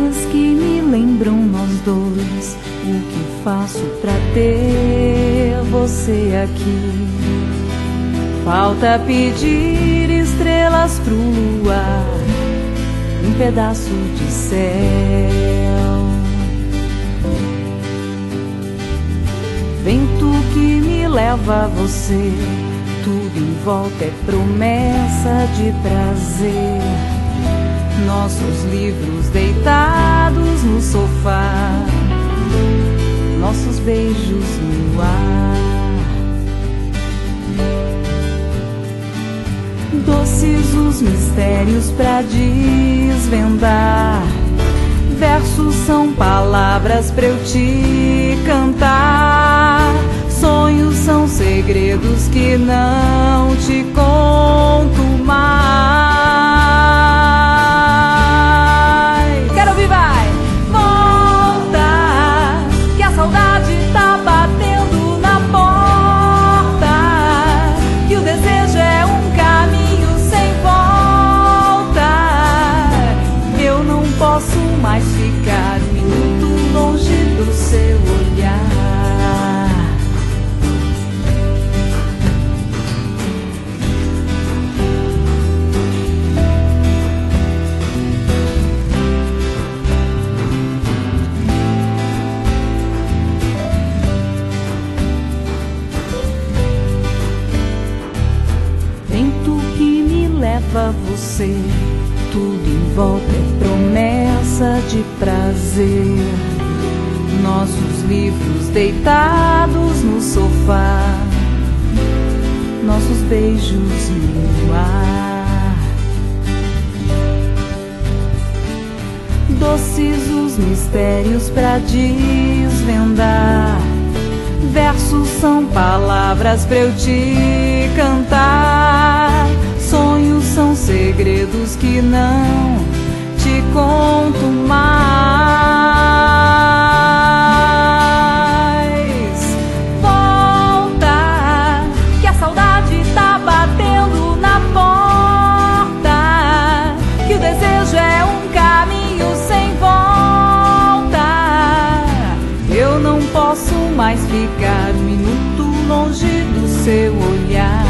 coisas que me lembram nós dois. O que faço pra ter você aqui? Falta pedir estrelas pro luar, um pedaço de céu. Vento que me leva a você, tudo em volta é promessa de prazer. Nossos livros deitados no sofá, nossos beijos no ar. Doces os mistérios pra desvendar. Versos são palavras pra eu te cantar. Sonhos são segredos que não te conto mais. Quero ouvir, vai! Volta, que a saudade tá batendo na porta, que o desejo é um caminho sem volta. Eu não posso mais ficar um minuto longe do seu olhar. Leva você, tudo em volta é promessa de prazer. Nossos livros deitados no sofá, nossos beijos no ar. Doces os mistérios pra desvendar. Versos são palavras pra eu te cantar. Sonhos são segredos que não te conto mais. Volta, que a saudade tá batendo na porta, que o desejo é um caminho sem volta. Eu não posso mais ficar um minuto longe do seu olhar.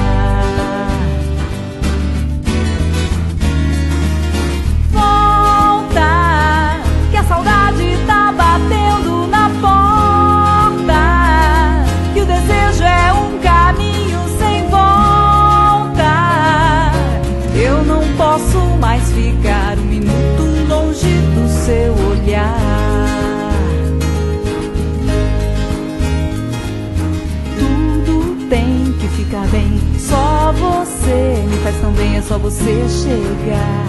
Ficar um minuto longe do seu olhar. Tudo tem que ficar bem, só você me faz tão bem, é só você chegar.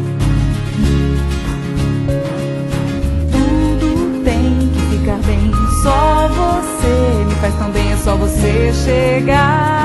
Tudo tem que ficar bem, só você me faz tão bem, é só você chegar.